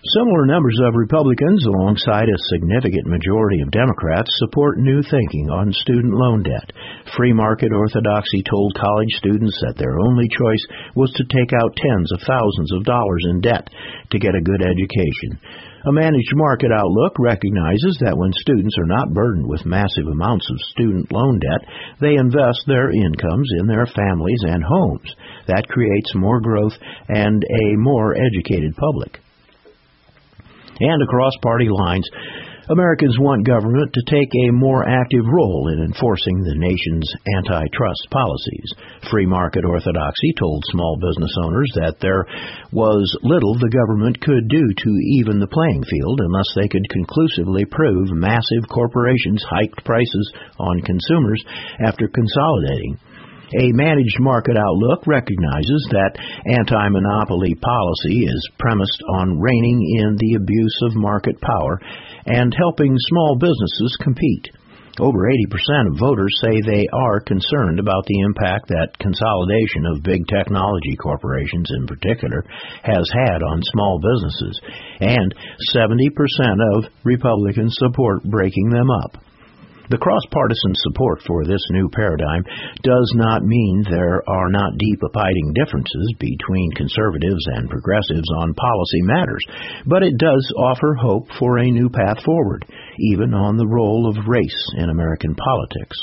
Similar numbers of Republicans, alongside a significant majority of Democrats, support new thinking on student loan debt. Free market orthodoxy told college students that their only choice was to take out tens of thousands of dollars in debt to get a good education. A managed market outlook recognizes that when students are not burdened with massive amounts of student loan debt, they invest their incomes in their families and homes. That creates more growth and a more educated public. And across party lines, Americans want government to take a more active role in enforcing the nation's antitrust policies. Free market orthodoxy told small business owners that there was little the government could do to even the playing field unless they could conclusively prove massive corporations hiked prices on consumers after consolidating. A managed market outlook recognizes that anti-monopoly policy is premised on reining in the abuse of market power and helping small businesses compete. Over 80% of voters say they are concerned about the impact that consolidation of big technology corporations in particular has had on small businesses, and 70% of Republicans support breaking them up. The cross-partisan support for this new paradigm does not mean there are not deep abiding differences between conservatives and progressives on policy matters, but it does offer hope for a new path forward, even on the role of race in American politics.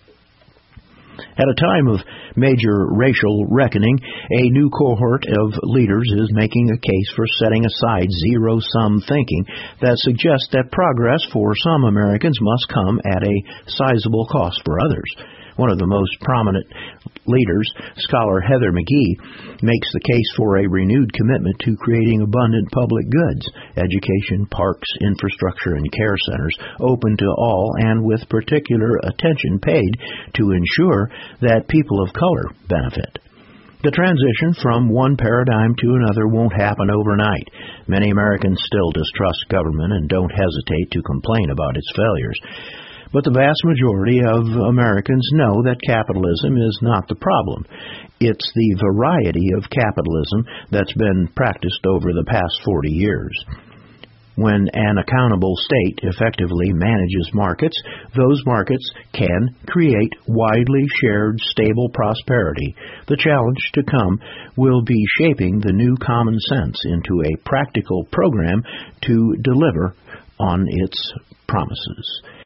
At a time of major racial reckoning, a new cohort of leaders is making a case for setting aside zero-sum thinking that suggests that progress for some Americans must come at a sizable cost for others. One of the most prominent leaders, scholar Heather McGhee, makes the case for a renewed commitment to creating abundant public goods, education, parks, infrastructure, and care centers open to all and with particular attention paid to ensure that people of color benefit. The transition from one paradigm to another won't happen overnight. Many Americans still distrust government and don't hesitate to complain about its failures. But the vast majority of Americans know that capitalism is not the problem. It's the variety of capitalism that's been practiced over the past 40 years. When an accountable state effectively manages markets, those markets can create widely shared, stable prosperity. The challenge to come will be shaping the new common sense into a practical program to deliver on its promises.